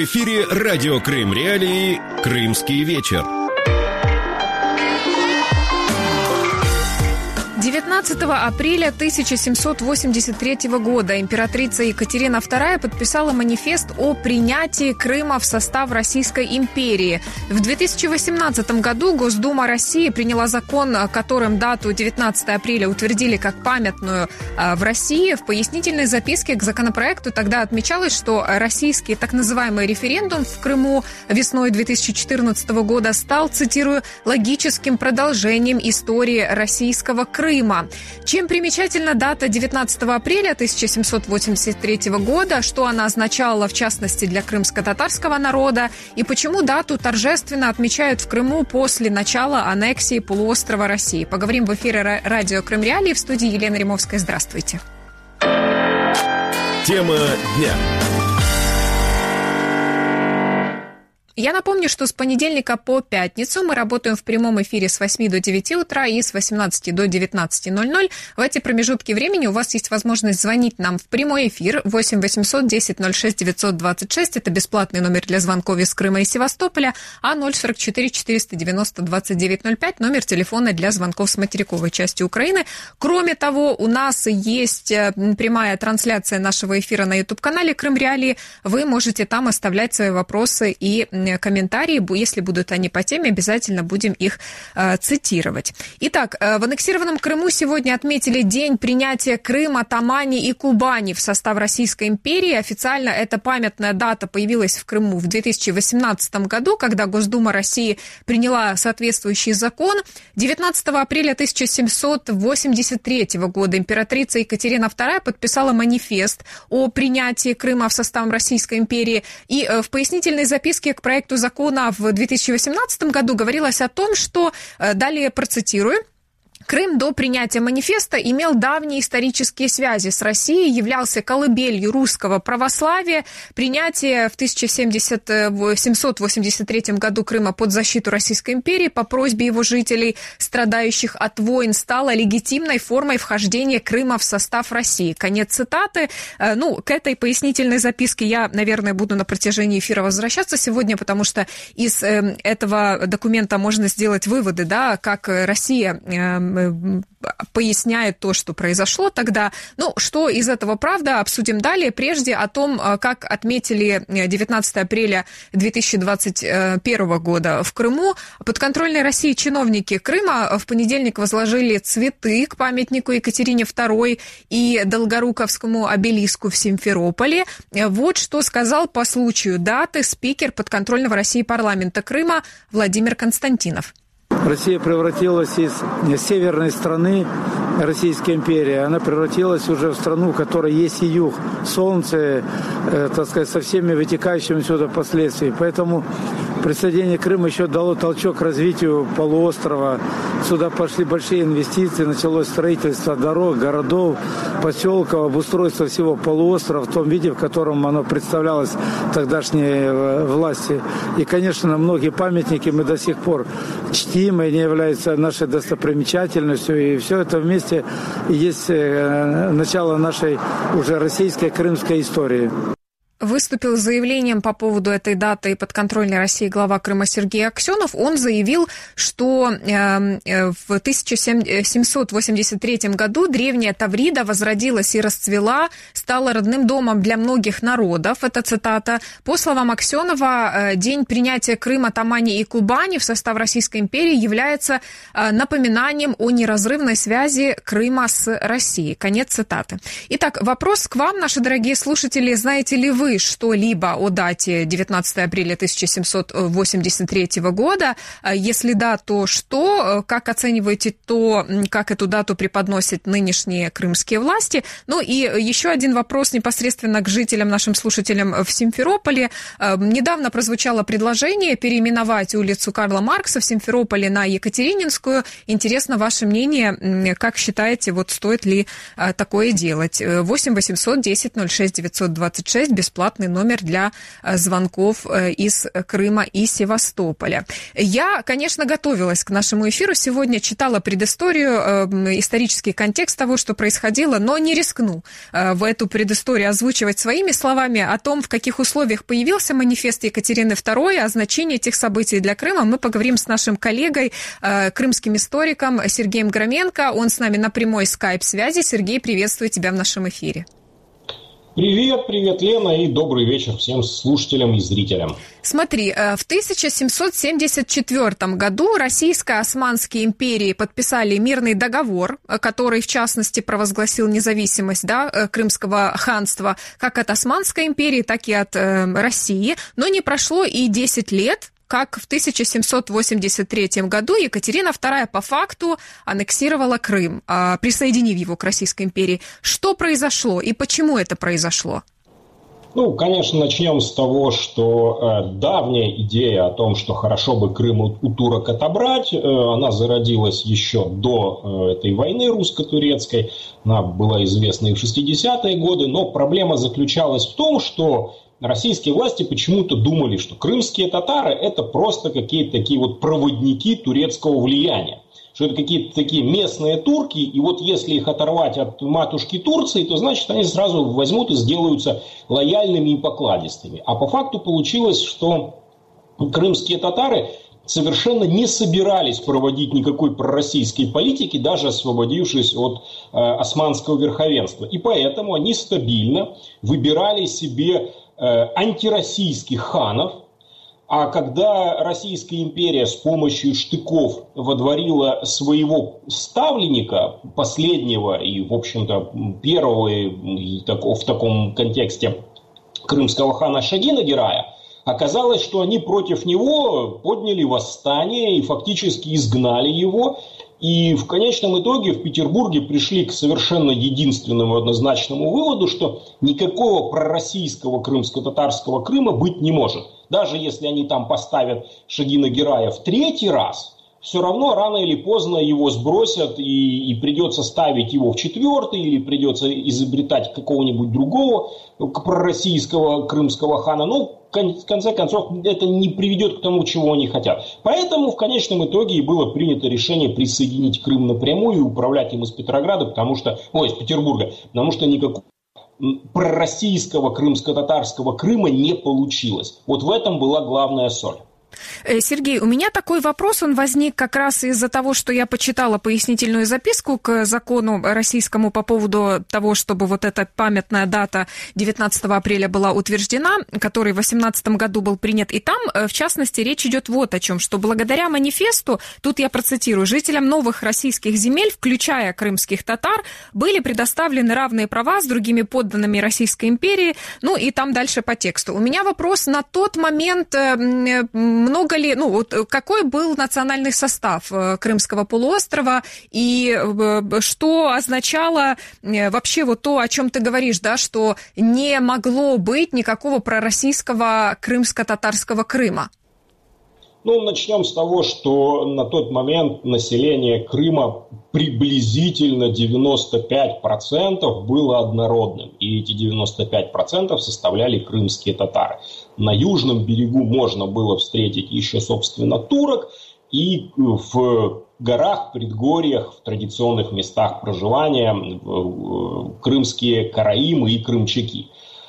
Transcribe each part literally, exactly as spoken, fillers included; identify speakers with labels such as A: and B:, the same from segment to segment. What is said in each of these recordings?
A: В эфире радио Крым Реалии «Крымский вечер».
B: девятнадцатого апреля тысяча семьсот восемьдесят третьего года императрица Екатерина вторая подписала манифест о принятии Крыма в состав Российской империи. В две тысячи восемнадцатом году Госдума России приняла закон, которым дату девятнадцатого апреля утвердили как памятную в России. В пояснительной записке к законопроекту тогда отмечалось, что российский так называемый референдум в Крыму весной две тысячи четырнадцатого года стал, цитирую, логическим продолжением истории российского Крыма. Чем примечательна дата девятнадцатого апреля тысяча семьсот восемьдесят третьего года, что она означала, в частности, для крымско-татарского народа, и почему дату торжественно отмечают в Крыму после начала аннексии полуострова России. Поговорим в эфире радио Крым Реалии. В студии Елена Римовская. Здравствуйте.
A: Тема дня.
B: Я напомню, что с понедельника по пятницу мы работаем в прямом эфире с восьми до девяти утра и с восемнадцати до девятнадцати ноль-ноль. В эти промежутки времени у вас есть возможность звонить нам в прямой эфир восемь восемьсот десять ноль шесть девятьсот двадцать шесть. Это бесплатный номер для звонков из Крыма и Севастополя, а ноль сорок четыре четыреста девяносто двадцать девять ноль пять номер телефона для звонков с материковой части Украины. Кроме того, у нас есть прямая трансляция нашего эфира на YouTube-канале Крым Реалии. Вы можете там оставлять свои вопросы и комментарии, если будут они по теме, обязательно будем их э, цитировать. Итак, э, в аннексированном Крыму сегодня отметили день принятия Крыма, Тамани и Кубани в состав Российской империи. Официально эта памятная дата появилась в Крыму в две тысячи восемнадцатом году, когда Госдума России приняла соответствующий закон. девятнадцатого апреля тысяча семьсот восемьдесят третьего года императрица Екатерина вторая подписала манифест о принятии Крыма в состав Российской империи. И э, в пояснительной записке к проекту закона в две тысячи восемнадцатом году говорилось о том, что, далее процитирую, Крым до принятия манифеста имел давние исторические связи с Россией, являлся колыбелью русского православия. Принятие в тысяча семьсот восемьдесят третьем году Крыма под защиту Российской империи по просьбе его жителей, страдающих от войн, стало легитимной формой вхождения Крыма в состав России. Конец цитаты. Ну, к этой пояснительной записке я, наверное, буду на протяжении эфира возвращаться сегодня, потому что из этого документа можно сделать выводы, да, как Россия поясняет то, что произошло тогда. Ну, что из этого правда, обсудим далее. Прежде о том, как отметили девятнадцатого апреля две тысячи двадцать первого года в Крыму. Подконтрольные России чиновники Крыма в понедельник возложили цветы к памятнику Екатерине второй и Долгоруковскому обелиску в Симферополе. Вот что сказал по случаю даты спикер подконтрольного России парламента Крыма Владимир Константинов.
C: Россия превратилась из северной страны Российской империи, она превратилась уже в страну, у которой есть и юг, солнце, э, так сказать, со всеми вытекающими сюда последствиями. Поэтому присоединение Крыма еще дало толчок к развитию полуострова. Сюда пошли большие инвестиции, началось строительство дорог, городов, поселков, обустройство всего полуострова в том виде, в котором оно представлялось тогдашней власти. И, конечно, многие памятники мы до сих пор чтим, и они являются нашей достопримечательностью. И все это вместе есть начало нашей уже российской крымской истории.
B: Выступил с заявлением по поводу этой даты подконтрольной России глава Крыма Сергей Аксенов. Он заявил, что э, в тысяча семьсот восемьдесят третьем году древняя Таврида возродилась и расцвела, стала родным домом для многих народов. Это цитата. По словам Аксенова, день принятия Крыма, Тамани и Кубани в состав Российской империи является напоминанием о неразрывной связи Крыма с Россией. Конец цитаты. Итак, вопрос к вам, наши дорогие слушатели. Знаете ли вы что-либо о дате девятнадцатого апреля тысяча семьсот восемьдесят третьего года? Если да, то что? Как оцениваете то, как эту дату преподносят нынешние крымские власти? Ну и еще один вопрос непосредственно к жителям, нашим слушателям в Симферополе. Недавно прозвучало предложение переименовать улицу Карла Маркса в Симферополе на Екатерининскую. Интересно ваше мнение, как считаете, вот стоит ли такое делать? восемь восемьсот десять ноль шесть девятьсот двадцать шесть, бесплатно. бесплатный номер для звонков из Крыма и Севастополя. Я, конечно, готовилась к нашему эфиру сегодня, читала предысторию, исторический контекст того, что происходило, но не рискну в эту предысторию озвучивать своими словами. О том, в каких условиях появился манифест Екатерины второй, о значении этих событий для Крыма, мы поговорим с нашим коллегой, крымским историком Сергеем Громенко. Он с нами на прямой скайп-связи. Сергей, приветствую тебя в нашем эфире.
D: Привет, привет, Лена, и добрый вечер всем слушателям и зрителям.
B: Смотри, в тысяча семьсот семьдесят четвёртом году Российско-Османские империи подписали мирный договор, который, в частности, провозгласил независимость, да, Крымского ханства как от Османской империи, так и от э, России. Но не прошло и десять лет, как в тысяча семьсот восемьдесят третьем году Екатерина вторая по факту аннексировала Крым, присоединив его к Российской империи. Что произошло и почему это произошло?
D: Ну, конечно, начнем с того, что э, давняя идея о том, что хорошо бы Крым у, у турок отобрать, э, она зародилась еще до э, этой войны русско-турецкой. Она была известна и в шестидесятые годы, но проблема заключалась в том, что российские власти почему-то думали, что крымские татары – это просто какие-то такие вот проводники турецкого влияния. Что это какие-то такие местные турки, и вот если их оторвать от матушки Турции, то значит они сразу возьмут и сделаются лояльными и покладистыми. А по факту получилось, что крымские татары совершенно не собирались проводить никакой пророссийской политики, даже освободившись от э, османского верховенства. И поэтому они стабильно выбирали себе антироссийских ханов, а когда Российская империя с помощью штыков водворила своего ставленника, последнего и, в общем-то, первого и в таком контексте крымского хана Шагина Герая, оказалось, что они против него подняли восстание и фактически изгнали его. И в конечном итоге в Петербурге пришли к совершенно единственному однозначному выводу, что никакого пророссийского крымско-татарского Крыма быть не может. Даже если они там поставят Шагина Герая в третий раз, все равно рано или поздно его сбросят и, и придется ставить его в четвертый, или придется изобретать какого-нибудь другого пророссийского крымского хана. Ну, в конце концов, это не приведет к тому, чего они хотят. Поэтому в конечном итоге и было принято решение присоединить Крым напрямую и управлять им из Петрограда, потому что, ой, из Петербурга, потому что никакого пророссийского крымско-татарского Крыма не получилось. Вот в этом была главная соль.
B: Сергей, у меня такой вопрос, он возник как раз из-за того, что я почитала пояснительную записку к закону российскому по поводу того, чтобы вот эта памятная дата девятнадцатого апреля была утверждена, который в восемнадцатом году был принят. И там, в частности, речь идет вот о чем, что благодаря манифесту, тут я процитирую, жителям новых российских земель, включая крымских татар, были предоставлены равные права с другими подданными Российской империи, ну и там дальше по тексту. У меня вопрос на тот момент... Много ли, ну, вот какой был национальный состав Крымского полуострова и что означало вообще вот то, о чем ты говоришь, да, что не могло быть никакого пророссийского крымско-татарского Крыма?
D: Ну, начнем с того, что на тот момент население Крыма приблизительно девяносто пять процентов было однородным. И эти девяносто пять процентов составляли крымские татары. На южном берегу можно было встретить еще, собственно, турок. И в горах, предгорьях, в традиционных местах проживания крымские караимы и крымчаки.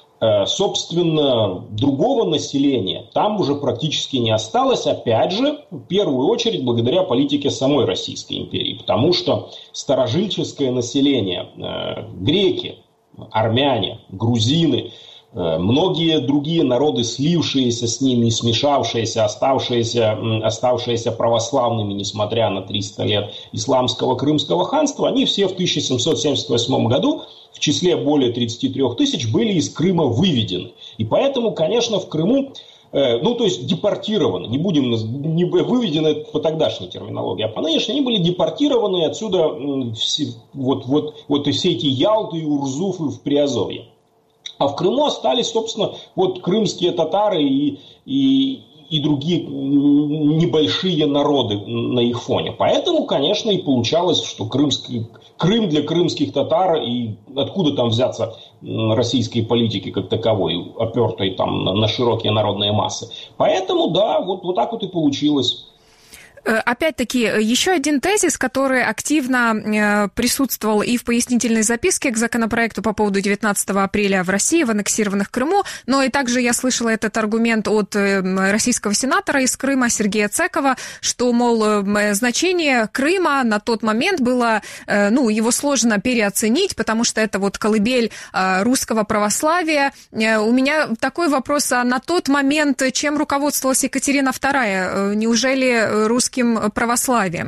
D: Собственно, другого населения там уже практически не осталось, опять же, в первую очередь благодаря политике самой Российской империи, потому что старожильческое население, греки, армяне, грузины, многие другие народы, слившиеся с ними и смешавшиеся, оставшиеся, оставшиеся православными, несмотря на триста лет исламского Крымского ханства, они все в тысяча семьсот семьдесят восьмом году в числе более тридцати трёх тысяч были из Крыма выведены. И поэтому, конечно, в Крыму, э, ну то есть депортированы, не будем, не выведены по тогдашней терминологии, а по нынешней, они были депортированы, и отсюда э, все, вот, вот, вот и все эти Ялты и Урзуфы в Приазовье. А в Крыму остались, собственно, вот крымские татары и, и, и другие небольшие народы на их фоне. Поэтому, конечно, и получалось, что крымский, Крым для крымских татар, и откуда там взяться российской политики как таковой, опертой там на широкие народные массы. Поэтому, да, вот, вот так вот и получилось.
B: Опять-таки, еще один тезис, который активно присутствовал и в пояснительной записке к законопроекту по поводу девятнадцатого апреля в России, в аннексированных Крыму, но и также я слышала этот аргумент от российского сенатора из Крыма Сергея Цекова, что, мол, значение Крыма на тот момент было, ну, его сложно переоценить, потому что это вот колыбель русского православия. У меня такой вопрос, а на тот момент чем руководствовалась Екатерина вторая? Неужели русские православием?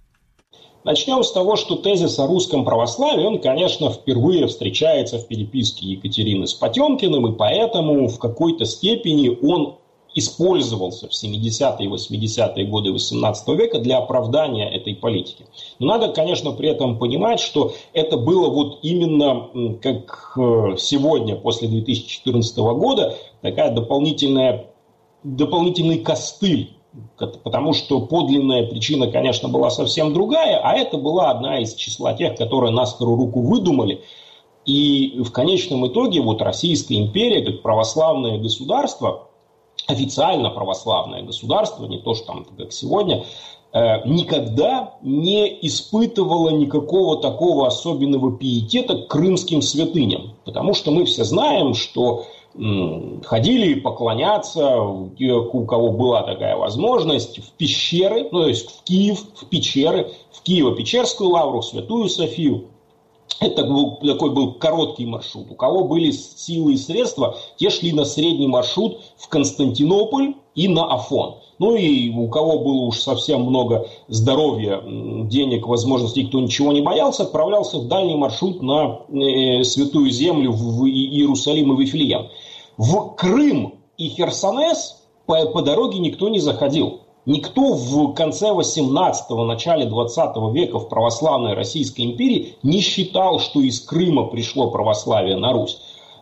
D: Начнем с того, что тезис о русском православии, он, конечно, впервые встречается в переписке Екатерины с Потемкиным, и поэтому в какой-то степени он использовался в семидесятые и восьмидесятые годы восемнадцатого века для оправдания этой политики. Но надо, конечно, при этом понимать, что это было вот именно как сегодня, после две тысячи четырнадцатого года, такая дополнительная, дополнительный костыль. Потому что подлинная причина, конечно, была совсем другая, а это была одна из числа тех, которые на скорую руку выдумали. И в конечном итоге вот Российская империя, как православное государство, официально православное государство, не то, что там как сегодня, никогда не испытывала никакого такого особенного пиетета к крымским святыням. Потому что мы все знаем, что ходили поклоняться, у кого была такая возможность, в пещеры, ну, то есть в Киев, в пещеры, в Киево-Печерскую лавру, в Святую Софию. Это был, такой был короткий маршрут. У кого были силы и средства, те шли на средний маршрут в Константинополь и на Афон. Ну и у кого было уж совсем много здоровья, денег, возможностей, кто ничего не боялся, отправлялся в дальний маршрут на э, Святую Землю в Иерусалим и Вифлеем. В Крым и Херсонес по, по дороге никто не заходил. Никто в конце восемнадцатого, начале двадцатого века в православной Российской империи не считал, что из Крыма пришло православие на Русь.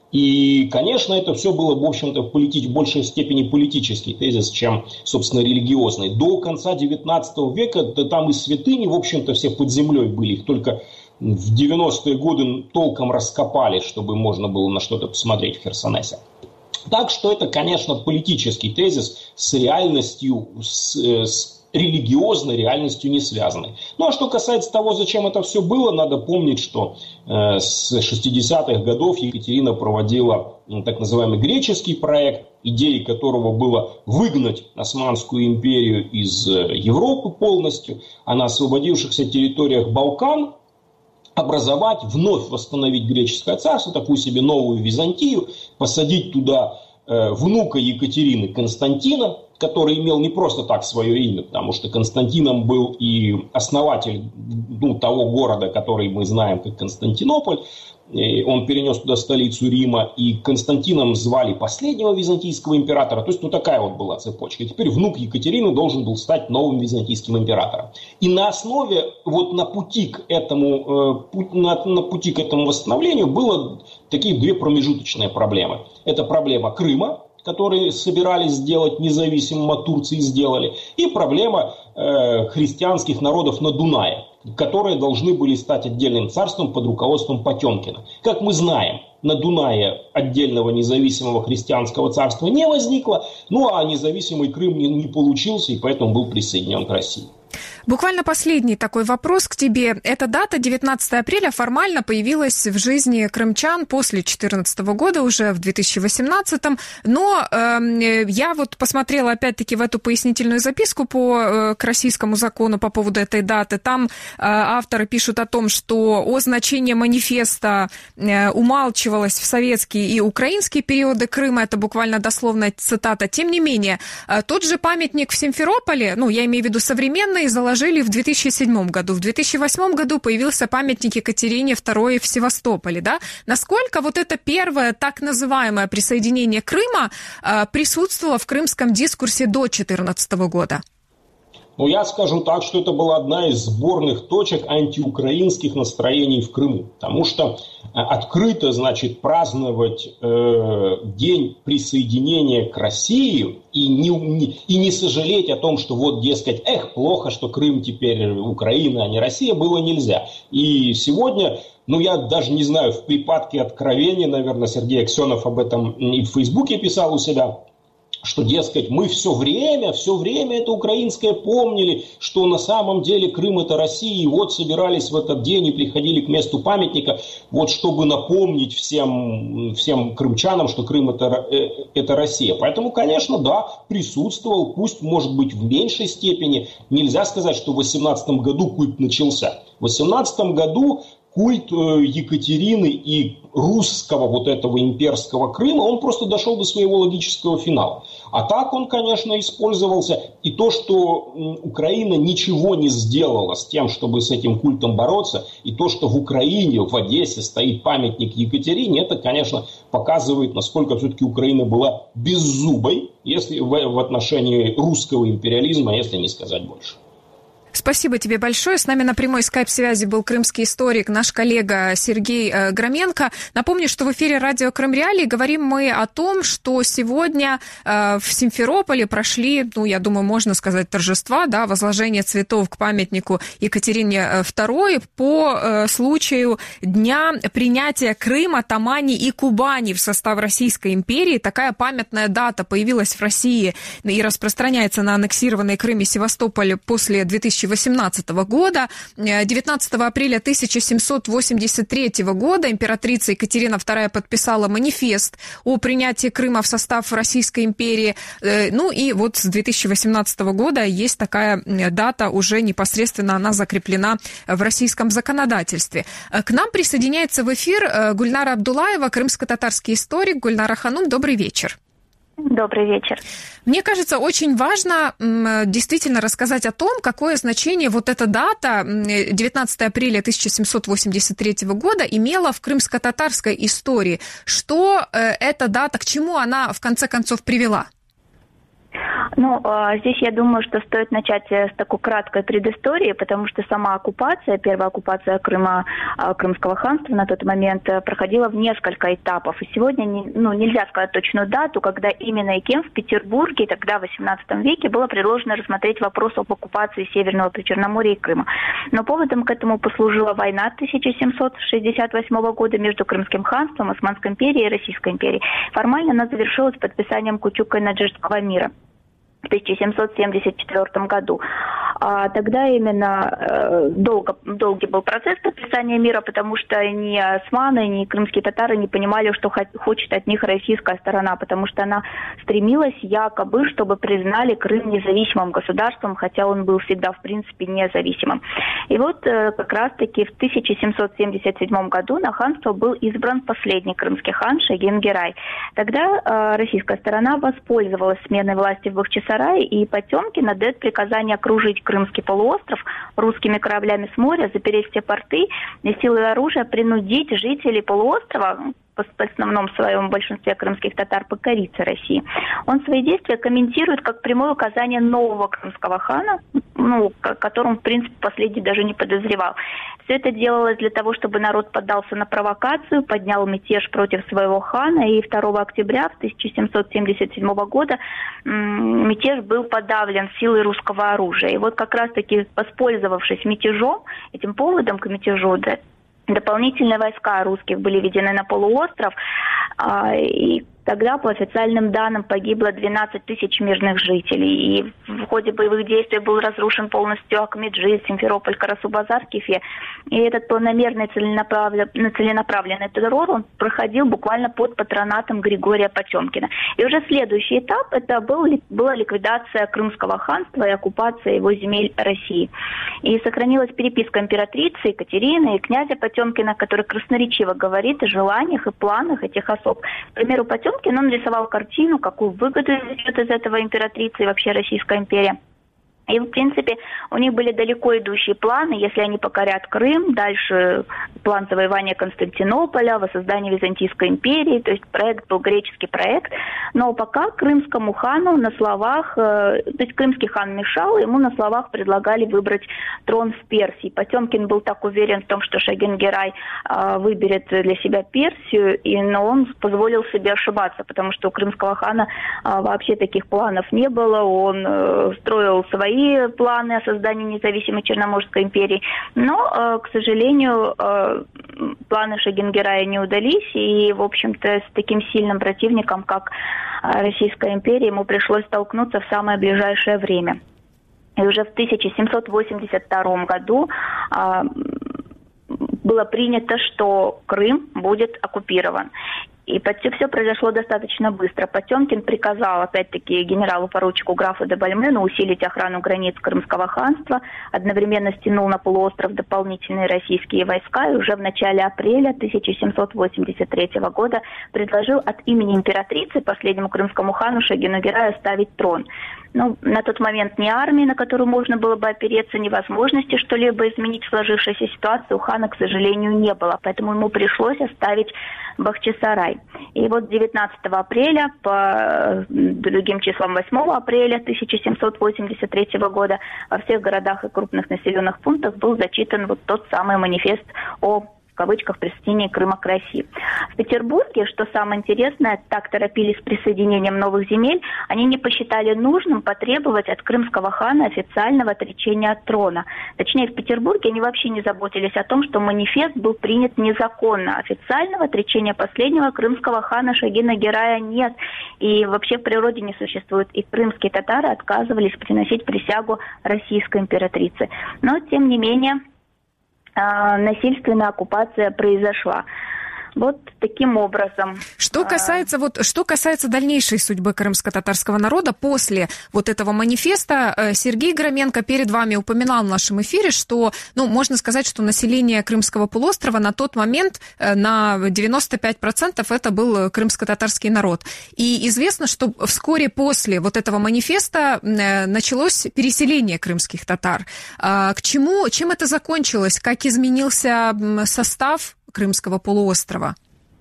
D: И, конечно, это все было, в общем-то, в, полити... в большей степени политический тезис, чем, собственно, религиозный. До конца девятнадцатого века да, там и святыни, в общем-то, все под землей были. Их только в девяностые годы толком раскопали, чтобы можно было на что-то посмотреть в Херсонесе. Так что это, конечно, политический тезис с реальностью, с, с религиозной реальностью не связанный. Ну а что касается того, зачем это все было, надо помнить, что э, с шестидесятых годов Екатерина проводила ну, так называемый греческий проект, идеей которого было выгнать Османскую империю из Европы полностью, а на освободившихся территориях Балкан образовать, вновь восстановить греческое царство, такую себе новую Византию, посадить туда э, внука Екатерины Константина, который имел не просто так свое имя, потому что Константином был и основатель ну, того города, который мы знаем как Константинополь. И он перенес туда столицу Рима, и Константином звали последнего византийского императора. То есть, ну такая вот была цепочка. И теперь внук Екатерины должен был стать новым византийским императором. И на основе, вот на пути к этому, на, на пути к этому восстановлению было такие две промежуточные проблемы. Это проблема Крыма, которые собирались сделать независимым от Турции, сделали, и проблема э, христианских народов на Дунае, которые должны были стать отдельным царством под руководством Потемкина. Как мы знаем, на Дунае отдельного независимого христианского царства не возникло, ну а независимый Крым не, не получился, и поэтому был присоединен к России.
B: Буквально последний такой вопрос к тебе. Эта дата, девятнадцатого апреля, формально появилась в жизни крымчан после две тысячи четырнадцатого года, уже в две тысячи восемнадцатом. Но э, я вот посмотрела опять-таки в эту пояснительную записку по, э, к российскому закону по поводу этой даты. Там э, авторы пишут о том, что о значении манифеста э, умалчивалось в советские и украинские периоды Крыма. Это буквально дословная цитата. Тем не менее, э, тот же памятник в Симферополе, ну, я имею в виду современный, заложили в две тысячи седьмом году. В две тысячи восьмом году появился памятник Екатерине второй в Севастополе. Да? Насколько вот это первое так называемое присоединение Крыма э, присутствовало в крымском дискурсе до две тысячи четырнадцатого года?
D: Ну, я скажу так, что это была одна из сборных точек антиукраинских настроений в Крыму. Потому что открыто, значит, праздновать э, день присоединения к России и не, не, и не сожалеть о том, что вот, дескать, эх, плохо, что Крым теперь Украина, а не Россия, было нельзя. И сегодня, ну, я даже не знаю, в припадке откровения, наверное, Сергей Аксенов об этом и в Фейсбуке писал у себя, что, дескать, мы все время, все время это украинское помнили, что на самом деле Крым это Россия, и вот собирались в этот день и приходили к месту памятника, вот чтобы напомнить всем, всем крымчанам, что Крым это, это Россия. Поэтому, конечно, да, присутствовал, пусть, может быть, в меньшей степени. Нельзя сказать, что в восемнадцатом году культ начался. В восемнадцатом году культ Екатерины и русского вот этого имперского Крыма, он просто дошел до своего логического финала. А так он, конечно, использовался. И то, что Украина ничего не сделала с тем, чтобы с этим культом бороться, и то, что в Украине, в Одессе стоит памятник Екатерине, это, конечно, показывает, насколько все-таки Украина была беззубой, если в, в отношении русского империализма, если не сказать больше.
B: Спасибо тебе большое. С нами на прямой скайп-связи был крымский историк, наш коллега Сергей Громенко. Напомню, что в эфире радио Крым Реалии говорим мы о том, что сегодня в Симферополе прошли, ну, я думаю, можно сказать, торжества, да, возложение цветов к памятнику Екатерине второй по случаю дня принятия Крыма, Тамани и Кубани в состав Российской империи. Такая памятная дата появилась в России и распространяется на аннексированный Крым и Севастополь после две тысячи восемнадцатого года. девятнадцатого апреля тысяча семьсот восемьдесят третьего года императрица Екатерина вторая подписала манифест о принятии Крыма в состав Российской империи. Ну и вот с две тысячи восемнадцатого года есть такая дата, уже непосредственно она закреплена в российском законодательстве. К нам присоединяется в эфир Гульнара Абдулаева, крымско-татарский историк. Гульнара Ханум, добрый вечер.
E: Добрый вечер.
B: Мне кажется, очень важно действительно рассказать о том, какое значение вот эта дата, девятнадцатого апреля тысяча семьсот восемьдесят третьего года, имела в крымско-татарской истории. Что эта дата, к чему она в конце концов привела?
E: Ну, здесь я думаю, что стоит начать с такой краткой предыстории, потому что сама оккупация, первая оккупация Крыма, Крымского ханства на тот момент проходила в несколько этапов. И сегодня ну, нельзя сказать точную дату, когда именно и кем в Петербурге, тогда в восемнадцатом веке, было предложено рассмотреть вопрос об оккупации Северного Причерноморья и Крыма. Но поводом к этому послужила война тысяча семьсот шестьдесят восьмого года между Крымским ханством, Османской империей и Российской империей. Формально она завершилась подписанием Кучук-Кайнаджирского мира в тысяча семьсот семьдесят четвёртом году. А тогда именно э, долго, долгий был процесс подписания мира, потому что ни османы, ни крымские татары не понимали, что хо- хочет от них российская сторона, потому что она стремилась якобы, чтобы признали Крым независимым государством, хотя он был всегда в принципе независимым. И вот э, как раз-таки в тысяча семьсот семьдесят седьмом году на ханство был избран последний крымский хан Шайгин Герай. Тогда э, российская сторона воспользовалась сменой власти в Бахчисарае, и Потемкин отдает приказание окружить Крымский полуостров русскими кораблями с моря, запереть все порты и силой оружия принудить жителей полуострова, в основном в своем большинстве крымских татар, покориться России. Он свои действия комментирует как прямое указание нового крымского хана, ну, о котором, в принципе, последний даже не подозревал. Все это делалось для того, чтобы народ поддался на провокацию, поднял мятеж против своего хана, и второго октября тысяча семьсот семьдесят седьмого года м- мятеж был подавлен силой русского оружия. И вот как раз-таки, воспользовавшись мятежом, этим поводом к мятежу, да, дополнительные войска русских были введены на полуостров, и тогда, по официальным данным, погибло двенадцать тысяч мирных жителей. И в ходе боевых действий был разрушен полностью Акмеджит, Симферополь, Карасу-Базар, Кефе. И этот планомерный целенаправленный, целенаправленный террор он проходил буквально под патронатом Григория Потемкина. И уже следующий этап это был, была ликвидация Крымского ханства и оккупация его земель России. И сохранилась переписка императрицы Екатерины и князя Потемкина, который красноречиво говорит о желаниях и планах этих особ. К примеру, Потемкин он рисовал картину, какую выгоду идет из этого императрица и вообще Российская империя. И, в принципе, у них были далеко идущие планы. Если они покорят Крым, дальше план завоевания Константинополя, воссоздания Византийской империи, то есть проект был греческий проект, но пока крымскому хану на словах, то есть крымский хан мешал, ему на словах предлагали выбрать трон в Персии. Потемкин был так уверен в том, что Шагин-Герай выберет для себя Персию, и, но он позволил себе ошибаться, потому что у крымского хана вообще таких планов не было, он строил свои планы о создании независимой Черноморской империи, но, к сожалению, планы Шагин-Герая не удались, и, в общем-то, с таким сильным противником, как Российская империя, ему пришлось столкнуться в самое ближайшее время. И уже в тысяча семьсот восемьдесят втором году а, было принято, что Крым будет оккупирован. И все произошло достаточно быстро. Потемкин приказал, опять-таки, генералу-поручику графу де Бальмену усилить охрану границ Крымского ханства, одновременно стянул на полуостров дополнительные российские войска и уже в начале апреля тысяча семьсот восемьдесят третьего года предложил от имени императрицы последнему крымскому хану Шагину-Гераю оставить трон. Ну, на тот момент ни армии, на которую можно было бы опереться, ни возможности что-либо изменить в сложившейся ситуации у хана, к сожалению, не было. Поэтому ему пришлось оставить Бахчисарай. И вот девятнадцатого апреля, по другим числам восьмого апреля тысяча семьсот восемьдесят третьего года, во всех городах и крупных населенных пунктах был зачитан вот тот самый манифест о, в кавычках, присоединении Крыма к России. В Петербурге, что самое интересное, так торопились с присоединением новых земель, они не посчитали нужным потребовать от крымского хана официального отречения от трона. Точнее, в Петербурге они вообще не заботились о том, что манифест был принят незаконно. Официального отречения последнего крымского хана Шагина-Герая нет. И вообще в природе не существует. И крымские татары отказывались приносить присягу российской императрице. Но, тем не менее, насильственная оккупация произошла. Вот таким образом.
B: Что касается, вот, что касается дальнейшей судьбы крымско-татарского народа после вот этого манифеста, Сергей Громенко перед вами упоминал в нашем эфире, что, ну, можно сказать, что население Крымского полуострова на тот момент на девяносто пять процентов это был крымско-татарский народ. И известно, что вскоре после вот этого манифеста началось переселение крымских татар. К чему, чем это закончилось? Как изменился состав Крымского полуострова?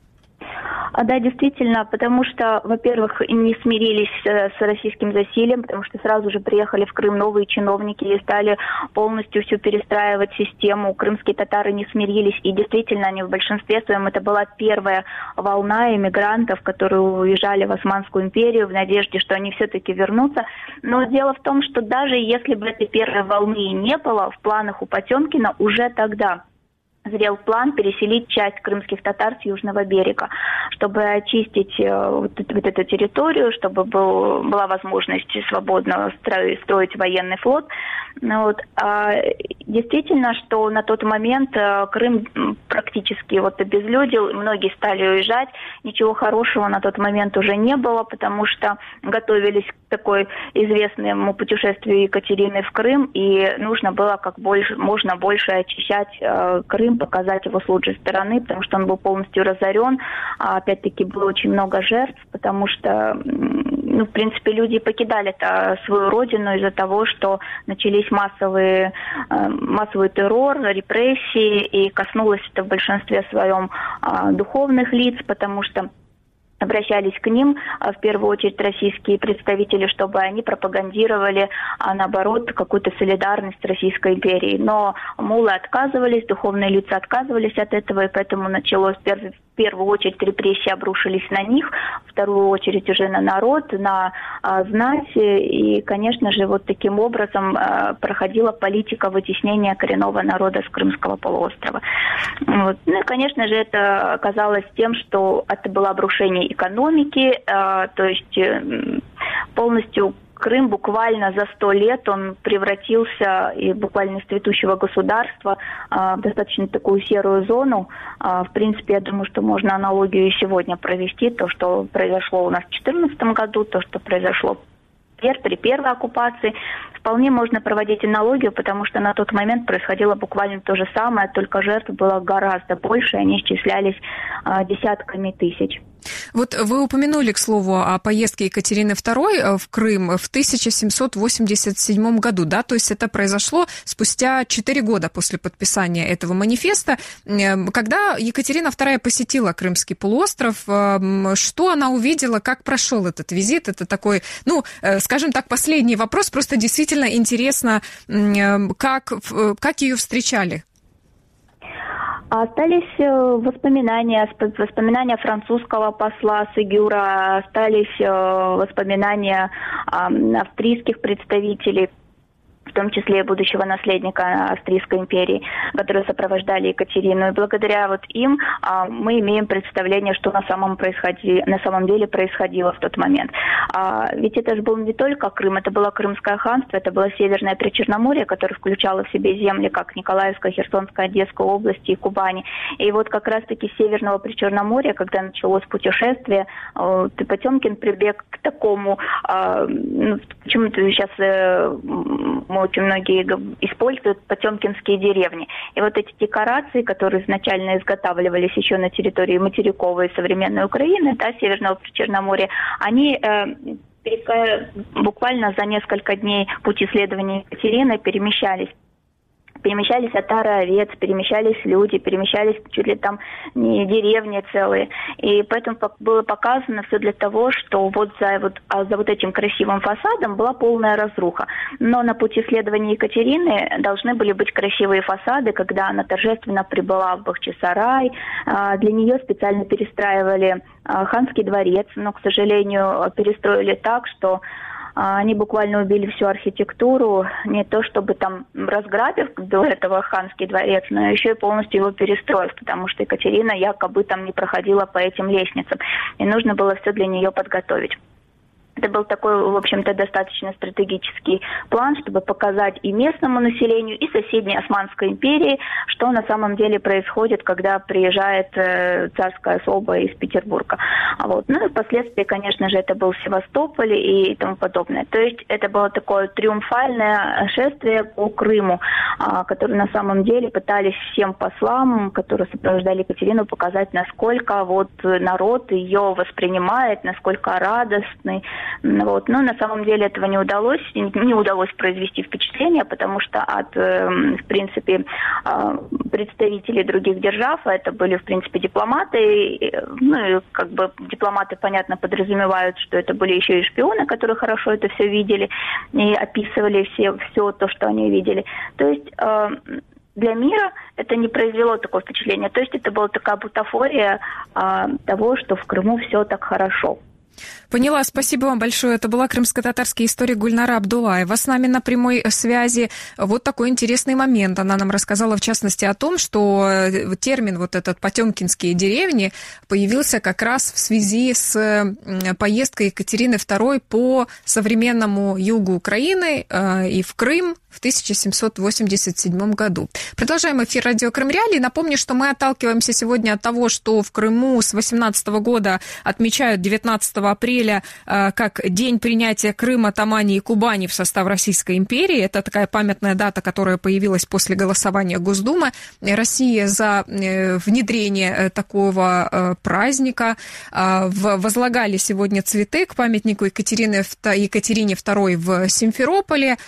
E: А, да, действительно, потому что, во-первых, не смирились с российским засилием, потому что сразу же приехали в Крым новые чиновники и стали полностью всю перестраивать систему. Крымские татары не смирились, и действительно они в большинстве своем, это была первая волна иммигрантов, которые уезжали в Османскую империю в надежде, что они все-таки вернутся. Но дело в том, что даже если бы этой первой волны не было, в планах у Потемкина уже тогда зрел план переселить часть крымских татар с южного берега, чтобы очистить вот, вот эту территорию, чтобы был, была возможность свободно строить, строить военный флот. Вот. А действительно, что на тот момент Крым практически вот обезлюдил, многие стали уезжать, ничего хорошего на тот момент уже не было, потому что готовились к такой известному путешествию Екатерины в Крым, и нужно было как больше, можно больше очищать э, Крым, показать его с лучшей стороны, потому что он был полностью разорен. А, опять-таки было очень много жертв, потому что, ну, в принципе, люди покидали свою родину из-за того, что начались массовые, э, массовый террор, репрессии, и коснулось это в большинстве своем э, духовных лиц, потому что обращались к ним, в первую очередь, российские представители, чтобы они пропагандировали, а наоборот, какую-то солидарность с Российской империей. Но муллы отказывались, духовные лица отказывались от этого, и поэтому началось в первую очередь репрессии обрушились на них, в вторую очередь уже на народ, на а, знать. И, конечно же, вот таким образом а, проходила политика вытеснения коренного народа с Крымского полуострова. Вот. Ну и, конечно же, это оказалось тем, что это было обрушение экономики, а, то есть полностью Крым буквально за сто лет он превратился и буквально из цветущего государства а, в достаточно такую серую зону. А, в принципе, я думаю, что можно аналогию и сегодня провести. То, что произошло у нас в две тысячи четырнадцатом году, то, что произошло при первой оккупации, вполне можно проводить аналогию, потому что на тот момент происходило буквально то же самое, только жертв было гораздо больше, они исчислялись а, десятками тысяч.
B: Вот вы упомянули, к слову, о поездке Екатерины второй в Крым в тысяча семьсот восемьдесят седьмом году, да, то есть это произошло спустя четыре года после подписания этого манифеста. Когда Екатерина вторая посетила Крымский полуостров, что она увидела, как прошел этот визит? Это такой, ну, скажем так, последний вопрос, просто действительно интересно, как, как ее встречали.
E: Остались воспоминания, воспоминания французского посла Сегюра, остались воспоминания австрийских представителей, в том числе будущего наследника Австрийской империи, которые сопровождали Екатерину. И благодаря вот им а, мы имеем представление, что на самом, происходи... на самом деле происходило в тот момент. А, ведь это же был не только Крым, это было Крымское ханство, это было Северное Причерноморье, которое включало в себе земли как Николаевская, Херсонская, Одесская области и Кубани. И вот как раз-таки с Северного Причерноморья, когда началось путешествие, э, Потемкин прибег к такому, э, ну, почему-то сейчас э, очень многие используют потемкинские деревни. И вот эти декорации, которые изначально изготавливались еще на территории материковой современной Украины, да, Северного Причерноморья, они э, буквально за несколько дней пути исследования Екатерины перемещались. Перемещались отары овец, перемещались люди, перемещались чуть ли там не деревни целые. И поэтому было показано все для того, что вот за вот, а за вот этим красивым фасадом была полная разруха. Но на пути исследования Екатерины должны были быть красивые фасады, когда она торжественно прибыла в Бахчисарай. Для нее специально перестраивали ханский дворец, но, к сожалению, перестроили так, что они буквально убили всю архитектуру, не то чтобы там разграбив до этого ханский дворец, но еще и полностью его перестроив, потому что Екатерина якобы там не проходила по этим лестницам, и нужно было все для нее подготовить. Это был такой, в общем-то, достаточно стратегический план, чтобы показать и местному населению, и соседней Османской империи, что на самом деле происходит, когда приезжает э, царская особа из Петербурга. Вот. Ну и впоследствии, конечно же, это был Севастополь и тому подобное. То есть это было такое триумфальное шествие по Крыму, э, которое на самом деле пытались всем послам, которые сопровождали Екатерину, показать, насколько вот народ ее воспринимает, насколько радостный. Вот. Но на самом деле этого не удалось, не удалось произвести впечатление, потому что от, в принципе, представителей других держав, это были, в принципе, дипломаты, ну и как бы дипломаты, понятно, подразумевают, что это были еще и шпионы, которые хорошо это все видели и описывали все, все то, что они видели. То есть для мира это не произвело такое впечатление. То есть это была такая бутафория того, что в Крыму все так хорошо.
B: Поняла, спасибо вам большое. Это была крымско-татарский историк Гульнара Абдуллаева. С нами на прямой связи. Вот такой интересный момент. Она нам рассказала, в частности, о том, что термин вот этот «потемкинские деревни» появился как раз в связи с поездкой Екатерины второй по современному югу Украины и в Крым в тысяча семьсот восемьдесят седьмом году. Продолжаем эфир радио Крым Реалии. Напомню, что мы отталкиваемся сегодня от того, что в Крыму с восемнадцатого года отмечают девятнадцатого апреля как день принятия Крыма, Тамани и Кубани в состав Российской империи. Это такая памятная дата, которая появилась после голосования Госдумы России за внедрение такого праздника. Возлагали сегодня цветы к памятнику Екатерины, Екатерине второй в Симферополе.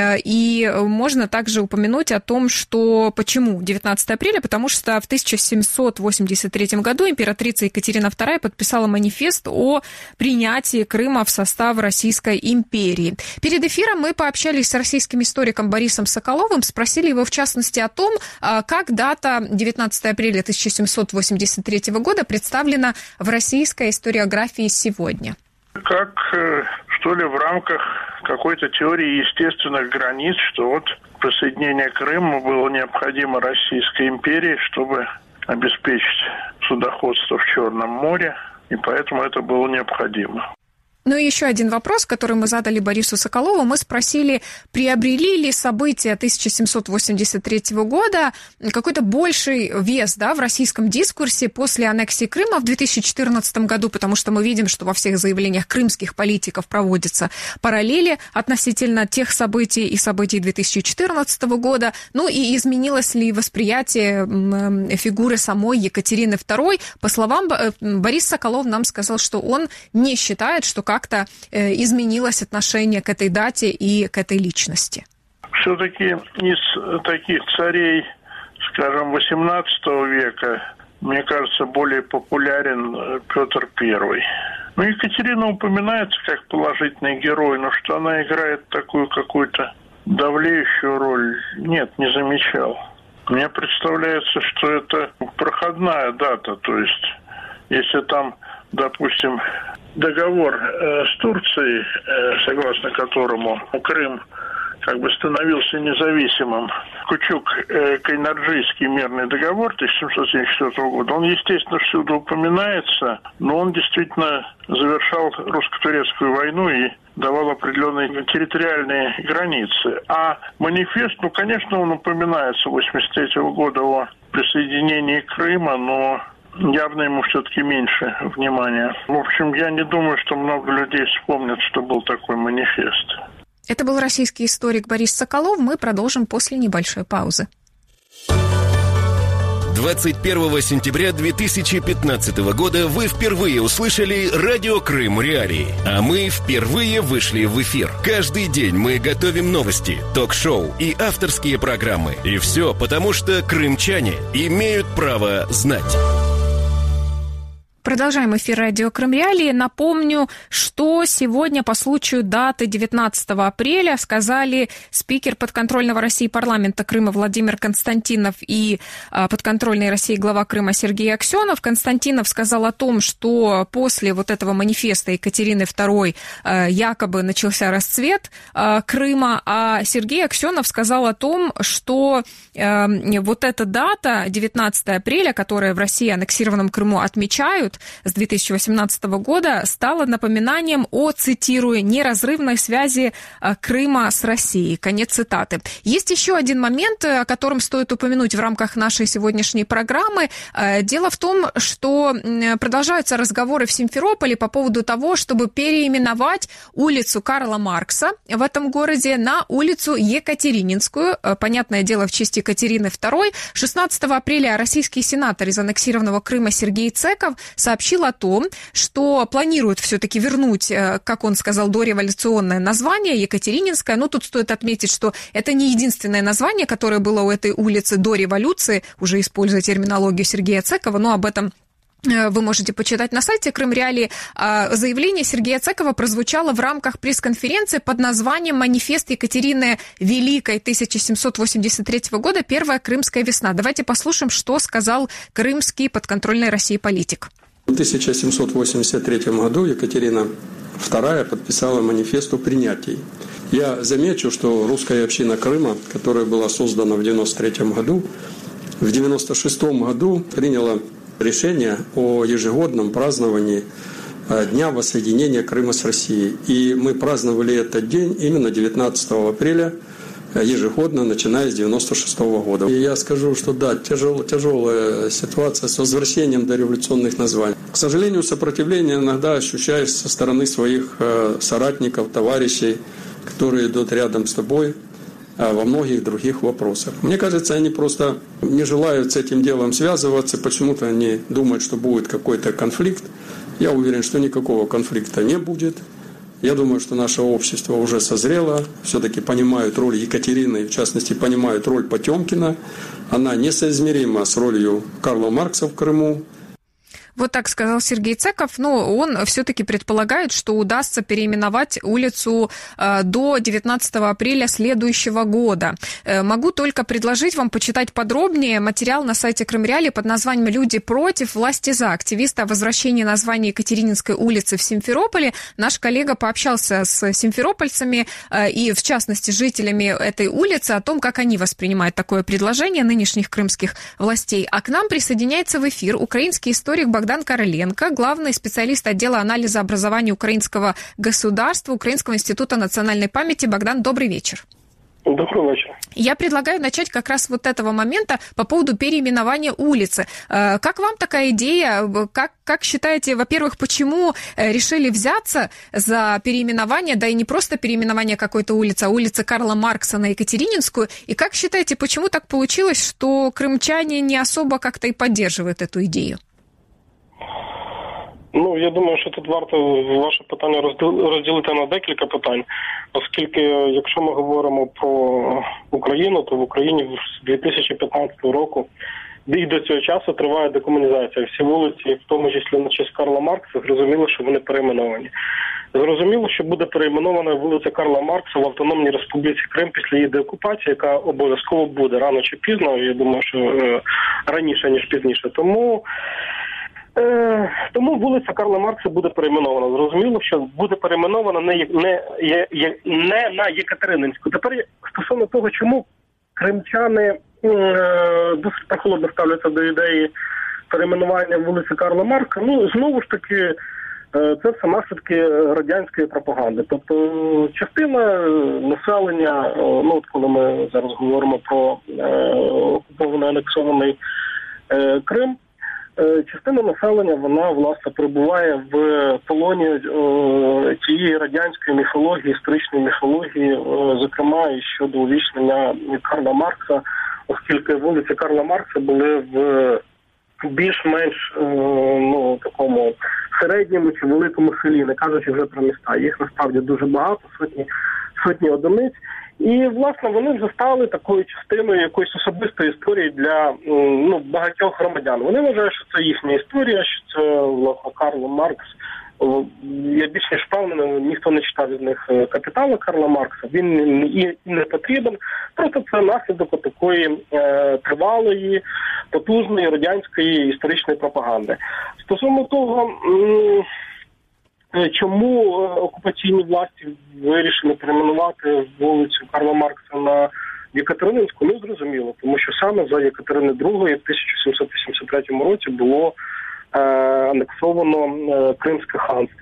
B: И можно также упомянуть о том, что почему девятнадцатого апреля, потому что в тысяча семьсот восемьдесят третьем году императрица Екатерина вторая подписала манифест о принятии Крыма в состав Российской империи. Перед эфиром мы пообщались с российским историком Борисом Соколовым, спросили его в частности о том, как дата девятнадцатого апреля тысяча семьсот восемьдесят третьего года представлена в российской историографии сегодня.
F: Как, что ли, в рамках какой-то теории естественных границ, что вот присоединение Крыма было необходимо Российской империи, чтобы обеспечить судоходство в Черном море, и поэтому это было необходимо.
B: Ну и еще один вопрос, который мы задали Борису Соколову. Мы спросили, приобрели ли события тысяча семьсот восемьдесят третьего года какой-то больший вес, да, в российском дискурсе после аннексии Крыма в две тысячи четырнадцатом году, потому что мы видим, что во всех заявлениях крымских политиков проводятся параллели относительно тех событий и событий две тысячи четырнадцатого года. Ну и изменилось ли восприятие фигуры самой Екатерины второй? По словам Борис Соколов нам сказал, что он не считает, что как-то изменилось отношение к этой дате и к этой личности.
F: Все-таки из таких царей, скажем, восемнадцатого века, мне кажется, более популярен Петр Первый. Ну, Екатерина упоминается как положительный герой, но что она играет такую какую-то давлеющую роль, нет, не замечал. Мне представляется, что это проходная дата, то есть если там, допустим, договор э, с Турцией, э, согласно которому Крым как бы становился независимым, Кучук-Кайнарджийский мирный договор тысяча семьсот семьдесят четвёртого года, он, естественно, всюду упоминается, но он действительно завершал русско-турецкую войну и давал определенные территориальные границы. А манифест, ну, конечно, он упоминается восемьдесят третьего года о присоединении Крыма, но явно ему все-таки меньше внимания. В общем, я не думаю, что много людей вспомнят, что был такой манифест.
B: Это был российский историк Борис Соколов. Мы продолжим после небольшой паузы.
A: двадцать первого сентября две тысячи пятнадцатого года вы впервые услышали «Радио Крым Реалии», а мы впервые вышли в эфир. Каждый день мы готовим новости, ток-шоу и авторские программы. И все потому, что крымчане имеют право знать.
B: Продолжаем эфир радио Крым Реалии. Напомню, что сегодня по случаю даты девятнадцатого апреля сказали спикер подконтрольного России парламента Крыма Владимир Константинов и подконтрольной России глава Крыма Сергей Аксенов. Константинов сказал о том, что после вот этого манифеста Екатерины второй якобы начался расцвет Крыма, а Сергей Аксенов сказал о том, что вот эта дата, девятнадцатого апреля, которая в России аннексированном Крыму отмечают с две тысячи восемнадцатого года, стала напоминанием о, цитирую, неразрывной связи Крыма с Россией. Конец цитаты. Есть еще один момент, о котором стоит упомянуть в рамках нашей сегодняшней программы. Дело в том, что продолжаются разговоры в Симферополе по поводу того, чтобы переименовать улицу Карла Маркса в этом городе на улицу Екатерининскую. Понятное дело, в честь Екатерины второй. шестнадцатого апреля российский сенатор из аннексированного Крыма Сергей Цеков сообщил о том, что планирует все-таки вернуть, как он сказал, дореволюционное название Екатерининское. Но тут стоит отметить, что это не единственное название, которое было у этой улицы до революции, уже используя терминологию Сергея Цекова, но об этом вы можете почитать на сайте Крым Реалии. Заявление Сергея Цекова прозвучало в рамках пресс-конференции под названием «Манифест Екатерины Великой тысяча семьсот восемьдесят третьего года. Первая крымская весна». Давайте послушаем, что сказал крымский подконтрольной России политик.
G: В тысяча семьсот восемьдесят третьем году Екатерина вторая подписала манифест о принятии. Я замечу, что русская община Крыма, которая была создана в девяносто третьем году, в девяносто шестом году приняла решение о ежегодном праздновании Дня воссоединения Крыма с Россией. И мы праздновали этот день именно девятнадцатого апреля ежегодно, начиная с девяносто шестого года. И я скажу, что да, тяжел, тяжелая ситуация с возвращением дореволюционных названий. К сожалению, сопротивление иногда ощущаешь со стороны своих соратников, товарищей, которые идут рядом с тобой во многих других вопросах. Мне кажется, они просто не желают с этим делом связываться, почему-то они думают, что будет какой-то конфликт. Я уверен, что никакого конфликта не будет. Я думаю, что наше общество уже созрело, все-таки понимают роль Екатерины, в частности, понимают роль Потемкина. Она несоизмерима с ролью Карла Маркса в Крыму.
B: Вот так сказал Сергей Цеков, но он все-таки предполагает, что удастся переименовать улицу до девятнадцатого апреля следующего года. Могу только предложить вам почитать подробнее материал на сайте Крым Реалии под названием «Люди против, власти за». Активисты о возвращении названия Екатерининской улицы в Симферополе. Наш коллега пообщался с симферопольцами и, в частности, жителями этой улицы о том, как они воспринимают такое предложение нынешних крымских властей. А к нам присоединяется в эфир украинский историк Богдан Богдан Короленко, главный специалист отдела анализа образования украинского государства Украинского института национальной памяти. Богдан, добрый вечер.
H: Добрый вечер.
B: Я предлагаю начать как раз вот этого момента по поводу переименования улицы. Как вам такая идея? Как, как считаете, во-первых, почему решили взяться за переименование, да и не просто переименование какой-то улицы, а улицы Карла Маркса на Екатерининскую? И как считаете, почему так получилось, что крымчане не особо как-то и поддерживают эту идею?
H: Ну, я думаю, що тут варто ваше питання розділити на декілька питань, оскільки, якщо ми говоримо про Україну, то в Україні з дві тисячі п'ятнадцятого року і до цього часу триває декомунізація. Всі вулиці, в тому числі на честь Карла Маркса, зрозуміло, що вони перейменовані. Зрозуміло, що буде перейменована вулиця Карла Маркса в Автономній Республіці Крим після її деокупації, яка обов'язково буде рано чи пізно, я думаю, що е, раніше, ніж пізніше. Тому... Тому вулиця Карла Маркса буде перейменована. Зрозуміло, що буде перейменована не, не, не на Єкатерининську. Тепер стосовно того, чому кримчани е, досить прохолодно ставляться до ідеї перейменування вулиці Карла Маркса, ну, знову ж таки, е, це все наслідки радянської пропаганди. Тобто частина населення, ну, от коли ми зараз говоримо про е, окупований анексований е, Крим, частина населення, вона, власне, перебуває в полоні е, тієї радянської міфології, історичної міфології, е, зокрема, і щодо увічнення Карла Маркса, оскільки вулиці Карла Маркса були в більш-менш е, ну, такому середньому чи великому селі, не кажучи вже про міста. Їх насправді дуже багато, сотні, сотні одиниць. І, власне, вони вже стали такою частиною якоїсь особистої історії для ну, багатьох громадян. Вони вважають, що це їхня історія, що це, власне, Карл Маркс. Я більш ніж впевнений, ніхто не читав від них «Капітала» Карла Маркса. Він і не потрібен. Просто це наслідок такої е, тривалої, потужної радянської історичної пропаганди. Стосовно того... М- Чому окупаційні власті вирішили перейменувати вулицю Карла Маркса на Єкатерининську, не зрозуміло. Тому що саме за Єкатерини другої в тисяча сімсот вісімдесят третьому році було е, анексовано е, Кримське ханство.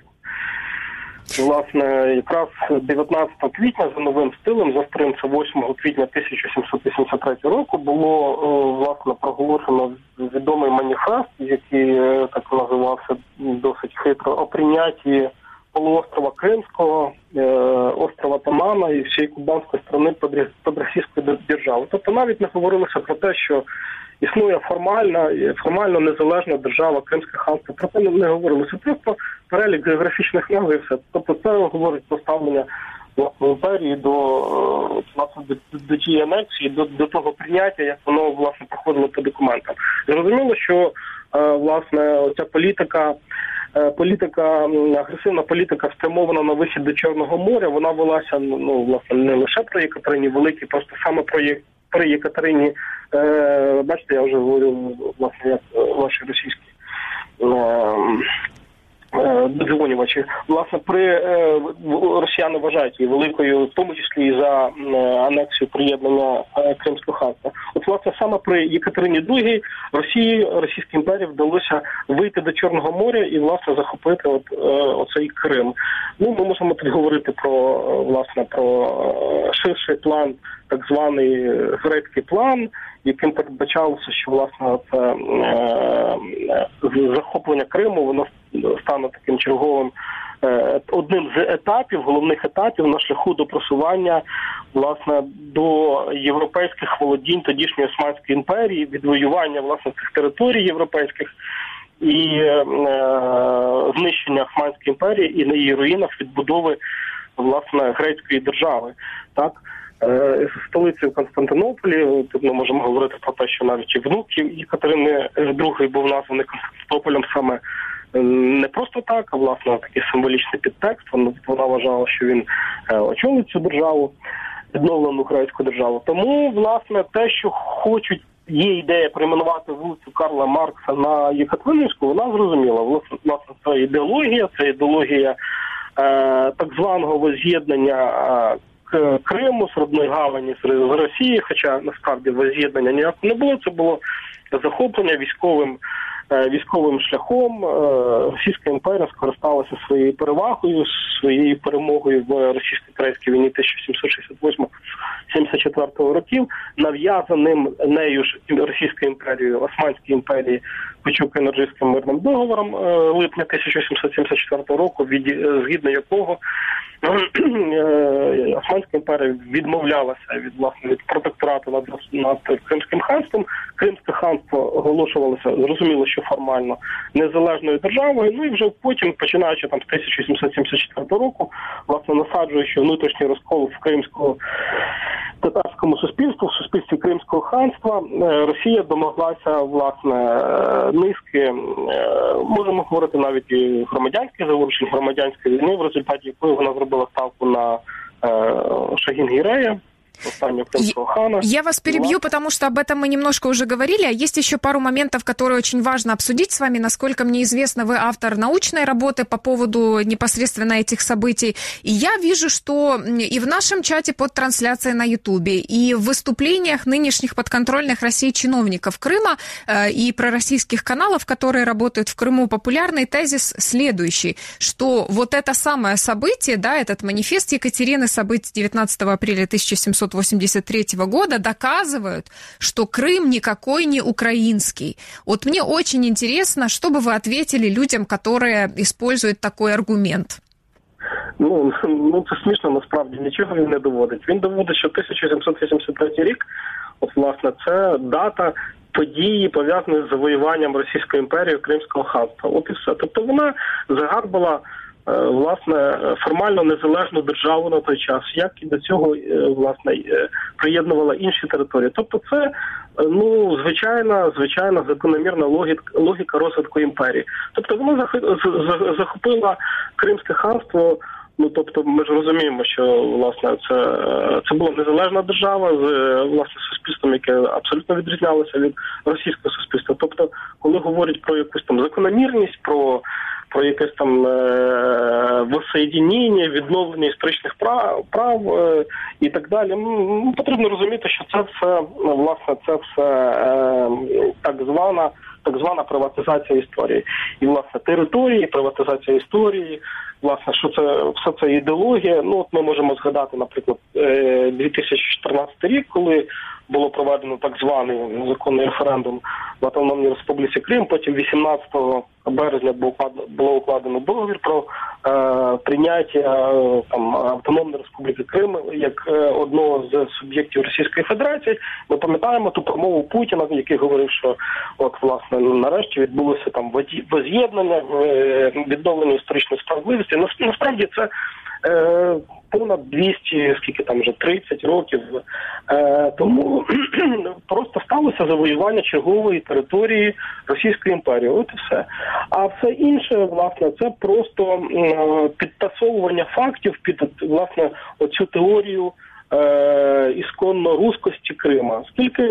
H: Власне, якраз дев'ятнадцятого квітня за новим стилем, за старим це восьмого квітня тисяча сімсот вісімдесят третього року, було, власне, проголошено відомий маніфест, який так називався досить хитро, о прийнятті полуострова Кримського, острова Тамана і всієї кубанської сторони під російською державою. Тобто навіть не говорилося про те, що існує формальна, формально незалежна держава Кримське ханство. Про це не говорилося. Просто перелік географічних назв і все. Тобто це говорить про ставлення власне імперії до, власне, до, до тієї анексії, до, до того прийняття, як воно, власне, проходило по документам. Зрозуміло, що, власне, ця політика, політика, агресивна політика спрямована на вихід до Чорного моря, вона велася, ну, власне, не лише про Єкатерині Великій, просто саме про При Єкатерині, е, бачите, я вже говорю, власне, як ваші російські е, додзвонювачі. Власне, при е, росіяни вважають її великою, в тому числі і за е, анексію приєднання е, Кримського ханства. От, власне, саме при Єкатерині другій Росії, Російській імперії вдалося вийти до Чорного моря і, власне, захопити от, е, оцей Крим. Ну, ми можемо тут говорити про, власне, про ширший план, так званий грецький план, яким передбачалося, що, власне, це е, захоплення Криму, воно стане таким черговим е, одним з етапів, головних етапів на шляху до просування, власне, до європейських володінь тодішньої Османської імперії, відвоювання, власне, цих територій європейських і е, знищення Османської імперії і на її руїнах відбудови, власне, грецької держави, так? Столицею Константинополі, тут ми можемо говорити про те, що навіть і внук Єкатерини другої був названий Константинополем саме не просто так, а, власне, такий символічний підтекст. Вона вважала, що він очолить цю державу, відновлену грецьку державу. Тому, власне, те, що хочуть, є ідея перейменувати вулицю Карла Маркса на Єкатерининську, вона зрозуміла. Власне, це ідеологія, це ідеологія е, так званого воз'єднання е, Криму, з родної гавані з Росії, хоча насправді воз'єднання ніякого не було, це було захоплення військовим військовим шляхом Російська імперія скористалася своєю перевагою, своєю перемогою в російсько-турецькій війні тисяча сімсот шістдесят восьмого - сімдесят четвертого років, нав'язаним нею ж Російською імперією, Османській імперії, Печуко-Енерджийським мирним договором липня тисяча сімсот сімдесят четвертого року, від, згідно якого Османська імперія відмовлялася від, власне, від протекторату над, над Кримським ханством. Кримське ханство оголошувалося, зрозуміло, що формально, незалежною державою. Ну і вже потім, починаючи там з тисяча сімсот сімдесят четвертого року, власне, насаджуючи внутрішній розкол в кримському татарському суспільству, в суспільстві Кримського ханства, Росія домоглася, власне, низки, можемо говорити навіть і громадянських заворушень, громадянської війни, в результаті якої вона зробила ставку на Шагін-Гірея,
B: хана. Я вас перебью, потому что об этом мы немножко уже говорили, а есть еще пару моментов, которые очень важно обсудить с вами. Насколько мне известно, вы автор научной работы по поводу непосредственно этих событий. И я вижу, что и в нашем чате под трансляцией на Ютубе, и в выступлениях нынешних подконтрольных России чиновников Крыма э, и пророссийских каналов, которые работают в Крыму, популярный тезис следующий, что вот это самое событие, да, этот манифест Екатерины, событий девятнадцатого апреля тысяча семьсот восемьдесят третьего года, доказывают, что Крым никакой не украинский. Вот мне очень интересно, что бы вы ответили людям, которые используют такой аргумент.
H: Ну, ну це смішно, насправді, нічого він не доводить. Він доводить, що тисяча сімсот вісімдесят третій рік, от, власне, це дата події, пов'язані з завоюванням Російської імперії Кримського ханства. От і все. Тобто вона загарбала, власне, формально незалежну державу на той час, як і до цього, власне, приєднувала інші території. Тобто це, ну, звичайна, звичайна закономірна логіка, логіка розвитку імперії. Тобто вона захопила Кримське ханство. Ну, тобто, ми ж розуміємо, що, власне, це, це була незалежна держава з, власне, суспільством, яке абсолютно відрізнялося від російського суспільства. Тобто, коли говорять про якусь там закономірність, про, про якесь там е- воссоєдінення, відновлення історичних прав, прав е- і так далі, ну, потрібно розуміти, що це все, власне, це все е- так звана, так звана приватизація історії. І, власне, території, приватизація історії, власне, що це все це ідеологія. Ну, от ми можемо згадати, наприклад, дві тисячі чотирнадцятий рік, коли було проведено так званий незаконний референдум в Автономній Республіці Крим. Потім вісімнадцятого березня було укладено договір про е, прийняття е, там Автономної Республіки Крим як е, одного з суб'єктів Російської Федерації. Ми пам'ятаємо ту промову Путіна, який говорив, що от, власне, нарешті відбулося там воз'єднання, е, відновлення історичної справедливості. Насправді це е, понад двісті, скільки там вже, тридцять років. Е, тому просто сталося завоювання чергової території Російської імперії. От і все. А все інше, власне, це просто е, підтасовування фактів під, власне, оцю теорію е, ісконно руськості Крима. Скільки,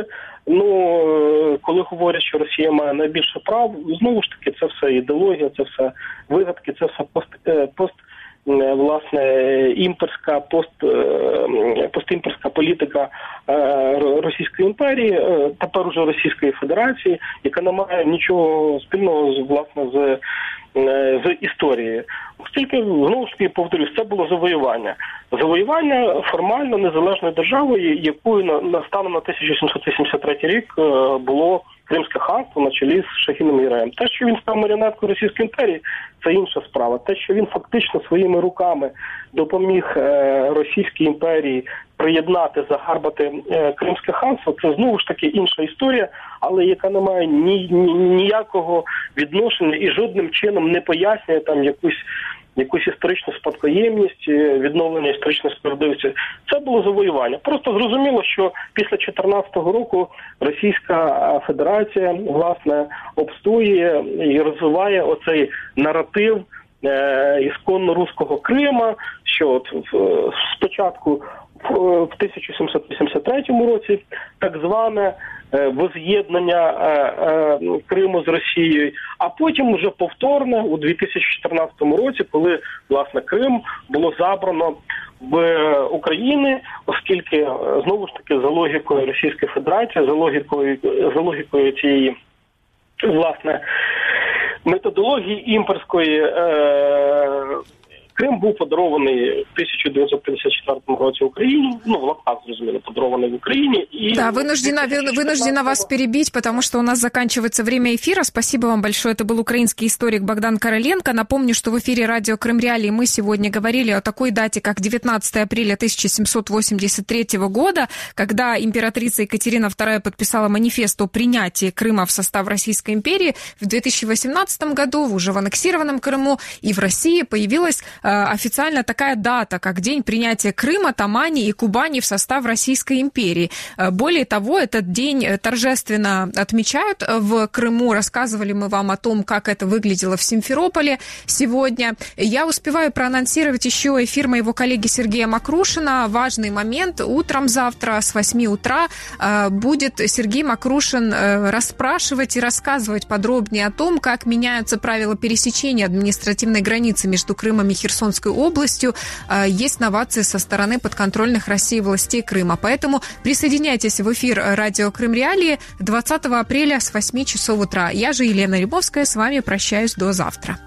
H: ну, коли говорять, що Росія має найбільше прав, знову ж таки, це все ідеологія, це все вигадки, це все пост, е, пост власне, імперська, пост, постімперська політика Російської імперії, тепер уже Російської Федерації, яка не має нічого спільного, власне, з, з історією. Оскільки, знову ж таки, повторюсь, це було завоювання. Завоювання формально незалежної держави, якою на, на станом на тисяча сімсот вісімдесят третій рік було Кримське ханство на чолі з Шагін-Гіреєм. Те, що він став маріонеткою Російської імперії, це інша справа. Те, що він фактично своїми руками допоміг е, Російській імперії приєднати, загарбати е, Кримське ханство, це знову ж таки інша історія, але яка не має ні, ні, ніякого відношення і жодним чином не пояснює там якусь якусь історичну спадкоємність, відновлення історичної справедливості. Це було завоювання. Просто зрозуміло, що після чотирнадцятого року Російська Федерація, власне, обстоює і розвиває оцей наратив е- ісконно руського Крима, що от в, спочатку в тисяча сімсот вісімдесят третьому році так зване воз'єднання Криму з Росією, а потім вже повторне у дві тисячі чотирнадцятому році, коли, власне, Крим було забрано в України, оскільки, знову ж таки, за логікою Російської Федерації, за логікою, за логікою цієї власне, методології імперської. Е- Крим був подарований в тисяча дев'ятсот п'ятдесят четвертому році Україні, ну, в лапках, зрозуміло, подарованный в Украине. И
B: да, вынуждена, вынуждена вас перебить, потому что у нас заканчивается время эфира. Спасибо вам большое. Это был украинский историк Богдан Короленко. Напомню, что в эфире радио Крым Реалии мы сегодня говорили о такой дате, как девятнадцатое апреля тысяча семьсот восемьдесят третьего года, когда императрица Екатерина вторая подписала манифест о принятии Крыма в состав Российской империи. В две тысячи восемнадцатом году, уже в аннексированном Крыму и в России, появилась официально такая дата, как день принятия Крыма, Тамани и Кубани в состав Российской империи. Более того, этот день торжественно отмечают в Крыму. Рассказывали мы вам о том, как это выглядело в Симферополе сегодня. Я успеваю проанонсировать еще эфир моего коллеги Сергея Макрушина. Важный момент. Утром завтра с восьми утра будет Сергей Макрушин расспрашивать и рассказывать подробнее о том, как меняются правила пересечения административной границы между Крымом и Херсонской областью. Есть новации со стороны подконтрольных России властей Крыма. Поэтому присоединяйтесь в эфир радио Крым Реалии двадцатого апреля с восьми часов утра. Я же Елена Рябовская с вами прощаюсь до завтра.